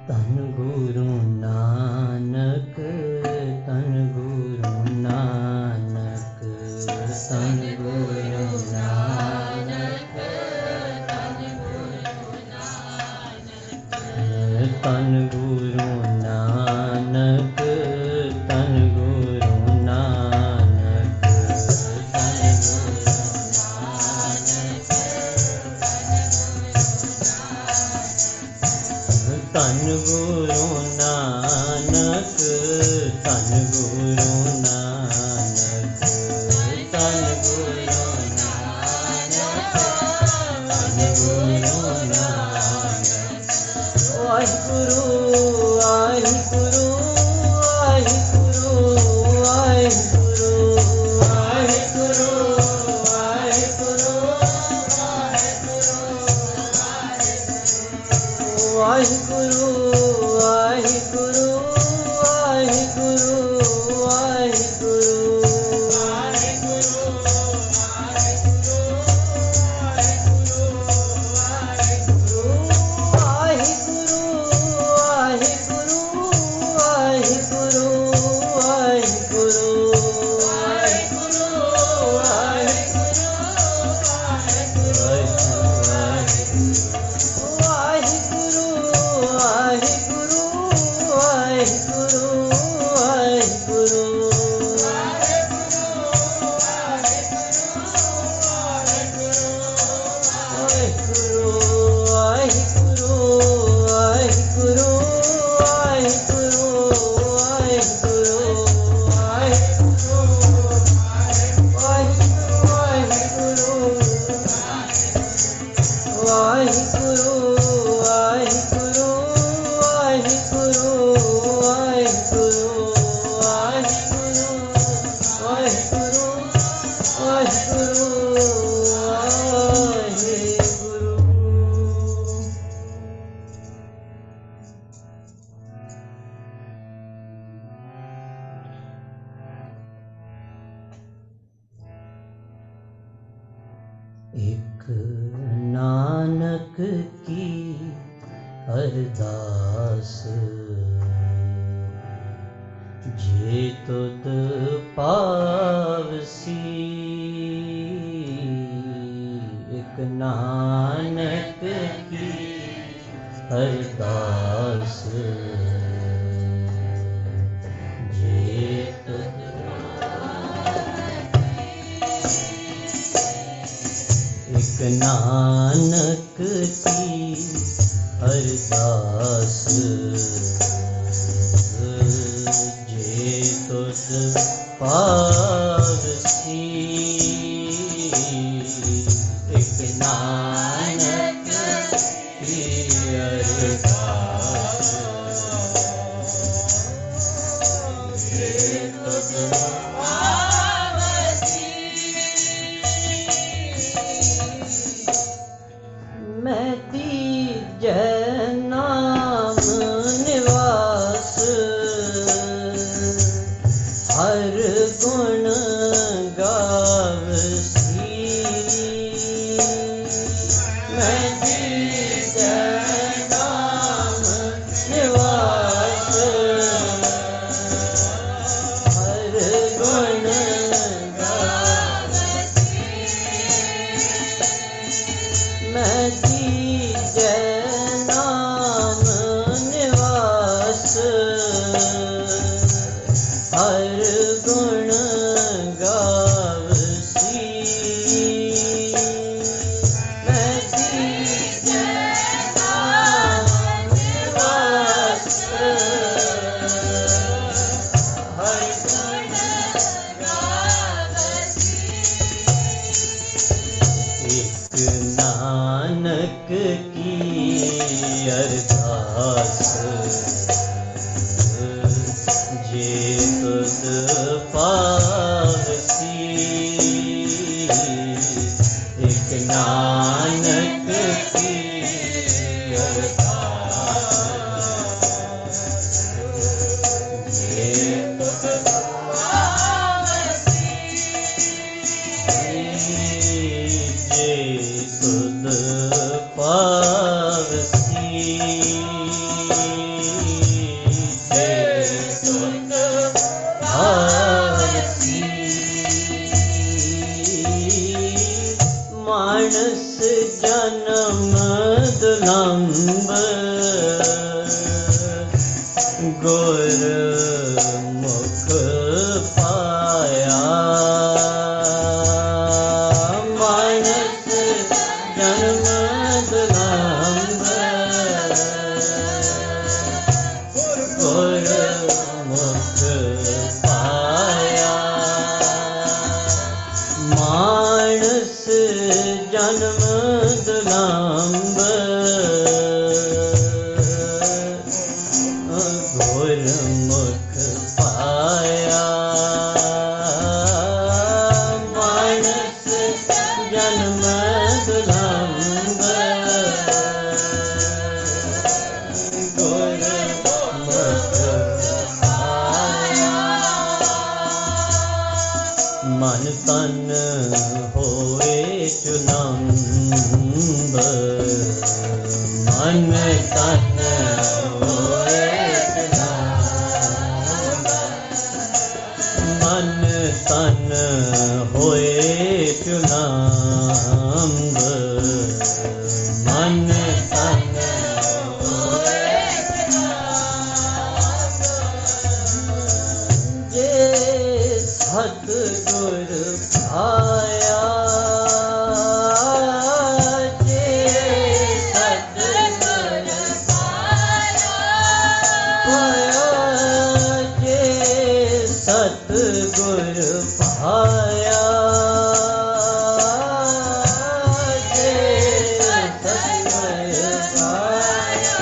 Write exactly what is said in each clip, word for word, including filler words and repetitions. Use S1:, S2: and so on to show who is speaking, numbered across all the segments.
S1: तन गुरु नानक तन गुरु नानक तन गुरु नानक तन गुरु नानक तन गुरु नानक तन गुरु नानक तन गुरु नानक तन गुरु नानक तन गुरु नानक तन गुरु नानक वाहिगुरु वाहिगुरु वाहिगुरु वाहिगुरु वाहिगुरु वाहिगुरु वाहिगुरु वाहिगुरु वाहिगुरु वाहिगुरु एक नानक की अरदास जे तुद पावसी एक नानक की अरदास जे तुद एक नानक की अरदास जे तुद पावसी एक नानक की अरदास जे तुद मैं तीजै नाम निवास हर गुण गावसी मैं तीजै नाम निवास हर गुण गावसी मैं तीजै नाम निवास हर गुण गावसी मैं तीजै नाम निवास हर गुण गावसी एक नानक की अरदास जे तुद पावसी एक नानक की अरदास जे तुद पावसी जे तुद पावसी ਲੰਬ ਗੁਰ ਮੁਖ ਪਾਇਆ ਮਾਨਸ ਜਨਮ ਦਲੰਬ ਗੁਰ ਮੁਖ ਪਾਇਆ ਮਾਨਸ ਜਨਮ ਦਲੰਬ ਗੁਰਮੁਖ ਪਾਇਆ ਮਾਨਸ ਜਨਮ ਦਲੰਬ ਗੁਰਮੁਖ ਪਾਇਆ ਮਨ ਤਨ ਹੋਏ ਚੁਲੰਬ ਮਨ ਤਨ ਹੋਏ ਮਨ ਤਨ ਹੋਏ ਚੁਲੰਬ ਮਨ ਤਨ ਹੋਏ ਜੇ ਸਤਿਗੁਰ ਪਾਇਆ ਜੇ ਸਤਿਗੁਰ ਪਾਇਆ ਜੇ ਸਤਿਗੁਰ ਪਾਇਆ ਜੇ ਸਤਿਗੁਰ ਪਾਇਆ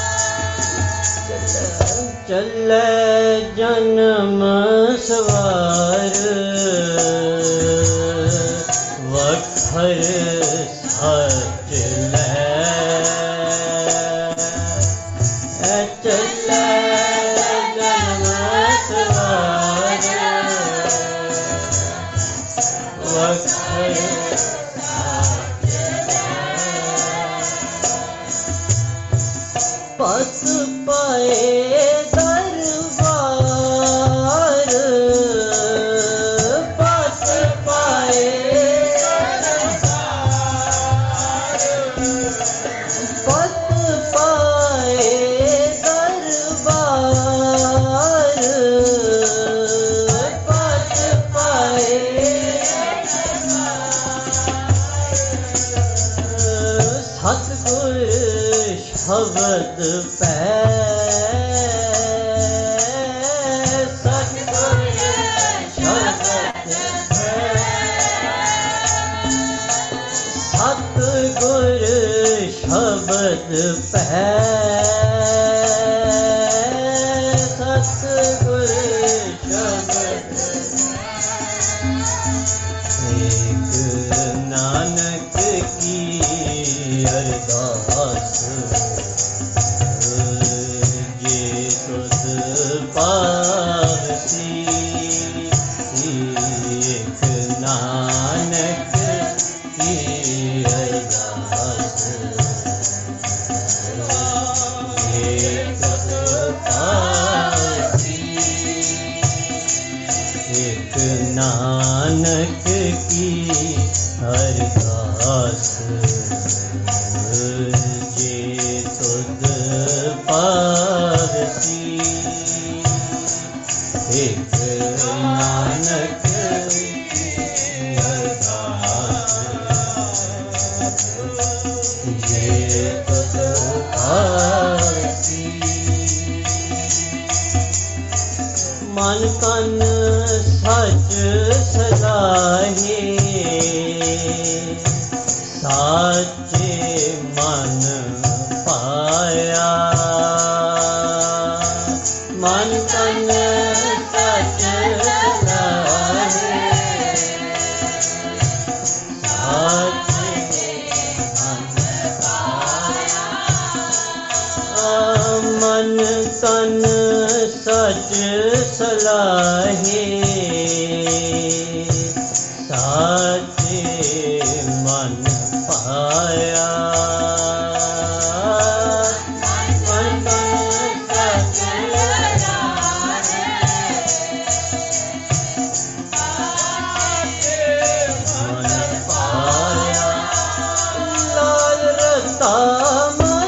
S1: ਚੱਲੇ ਜਨਮ ਸਵਾਰ ਵਖਰ ਸੱਚ ਲੈ ਚੱਲੇ ਜਨਮ ਸਵਾਰ ਵਖਰ ਸੱਚ ਲੈ ਪਤ ਪਾਏ ਦਰਬਾਰ ਪਤ ਪਾਏ ਪਤ ਪਾਏ ਦਰਬਾਰ ਪਤ ਪਾਏ ਸਤਿਗੁਰ ਸ਼ਬਦ ਪੈ ਸਤਿਗੁਰ ਸ਼ਬਦ ਪੈ ਸਤਿਗੁਰ ਸ਼ਬਦ ਪੈ ਸਤਿਗੁਰ ਸ਼ਬਦ ਏਕ ਨਾਨਕ ਕੀ ਅਰਦਾਸ ਜੇ ਤੁਧ ਪਾਵਸੀ ਏਕ ਨਾਨਕ ਕੀ ਅਰਦਾਸ ਜੇ ਤੁਧ ਪਾਵਸੀ ਏਕ ਨਾਨਕ ਕੀ ਅਰਦਾਸ ਜੇ ਤੁਧ ਪਾਵਸੀ ਏਕ ਨਾਨਕ ਕੀ ਅਰਦਾਸ ਜੇ ਤੁਧ ਪਾਵਸੀ ਮਨ ਤਨ ਸੱਚ ਸਲਾਹੇ ਸਾਚੇ ਮਨ ਪਾਇਆ ਮਨ ਤਨ ਸੱਚ ਸਲਾਹੇ ਸਾਚੇ ਮਨ ਪਾਇਆ ਮਨ ਤਨ ਸੱਚ ਸਲਾਹੇ ਸਾਚੇ ਮਨ ਪਾਇਆ ਮਨ ਤਨ ਸੱਚ ਮਨ ਪਾਇਆ ਲਾਲ ਰਤਾ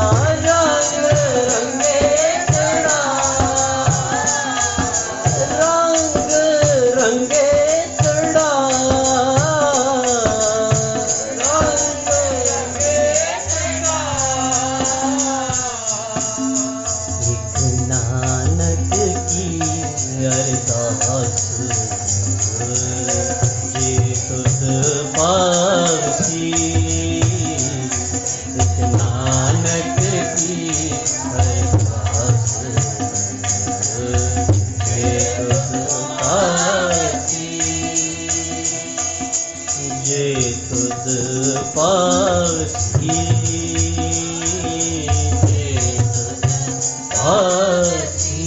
S1: पासी एक नानक की अरदास जे तुझ पासी जे तुझ पासी जे तुझ पासी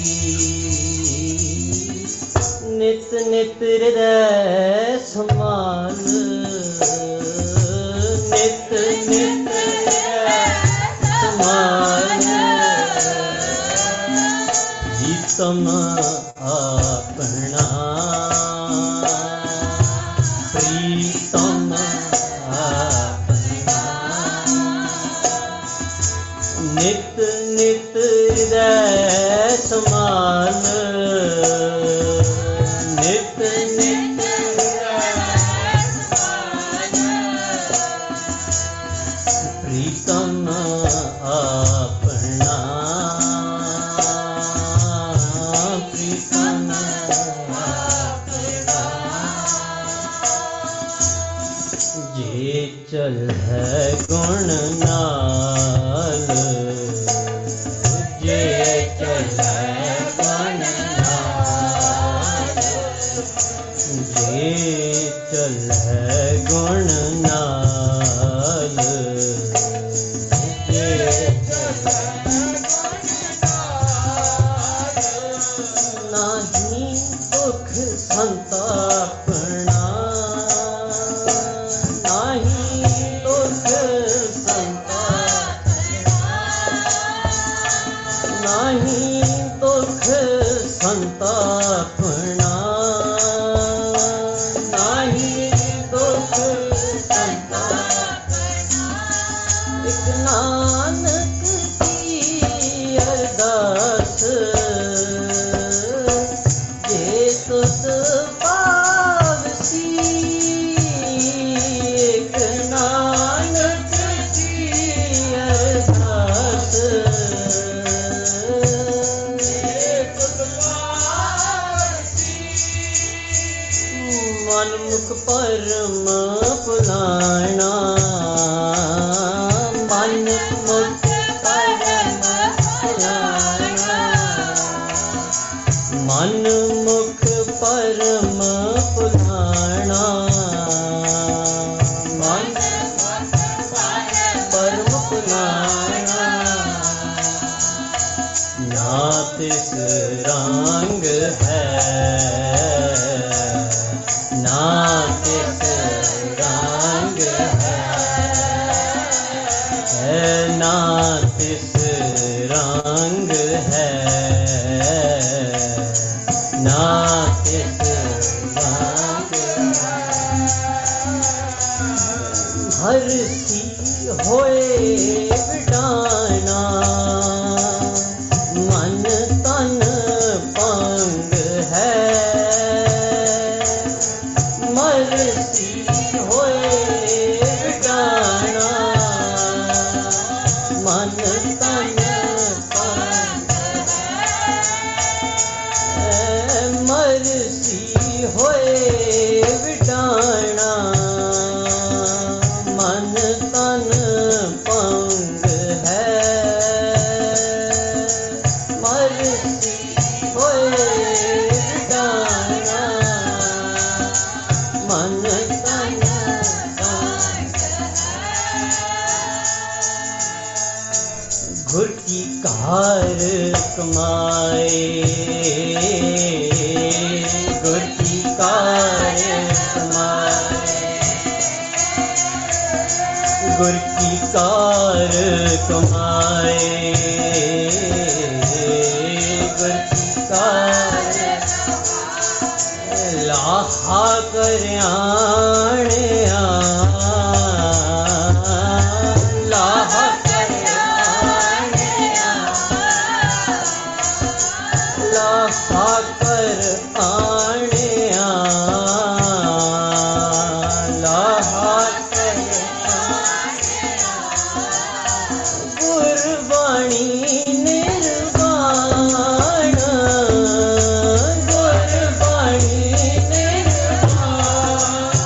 S1: नित नित हृदय समान नित नित हृदय समान प्रीतम अपना प्रीतम अपना नित नित हृदय समान नित नित प्रीतम अपना प्रीतम अपना जे चल है गुण नाल जे चल है गुण नाल जे चल है गुण नाल जे चल है नाही दुख संतापना नाही दुख संतापना नाही दुख संतापना नाही दुख संतापना एक नानक की अरदास जे तुझ पावसी एक नानक की अरदास जे तुझ पावसी मन मुख परम पुलाना मन मुख परम पुलाना मन मुख परम पुलाना मन परम पुलाना ना तिस रंग है ना तिस रंग है ना तिस रंग है ना तिस रंग हर सी होए बिटाना मन तन पंग है मरसी होए बिटाना मन तन पंग है मरसी होए बिटाना मन तन पंग है मरसी होए बिटाना मन तन पंग घुर की कार कमाए गुर की कार कमाए गुर की कार कमाए गुर की कार लाहा कर आने लाहा कर आने लाहा कर आने लाहा कर गुरबाणी निर्वाण गुरबाणी निर्वाण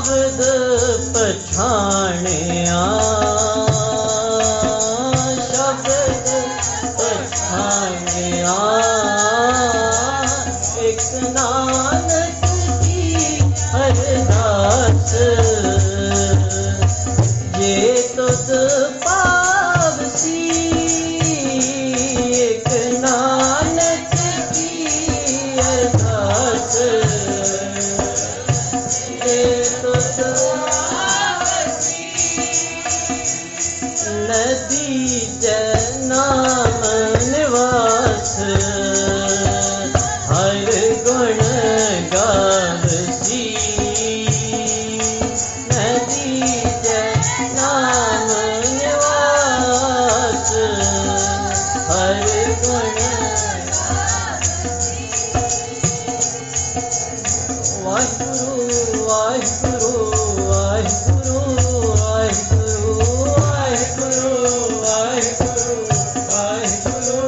S1: शब्द पछाणिया शब्द पछाणिया एक नानक की अरदास ये तुझ पावसी एक नानक की अरदास ये तुझ नदी जनाम निवास हर गुण गावसी नदी जनाम निवास हर गुण वाहिगुरु वाहिगुरु वाहिगुरु वाहिगुरु वाहिगुरु वाहिगुरु वाहिगुरु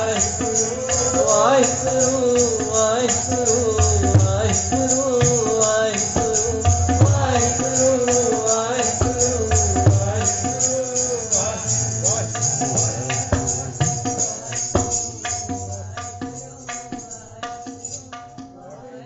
S1: वाहिगुरु वाहिगुरु वाहिगुरु वाहिगुरु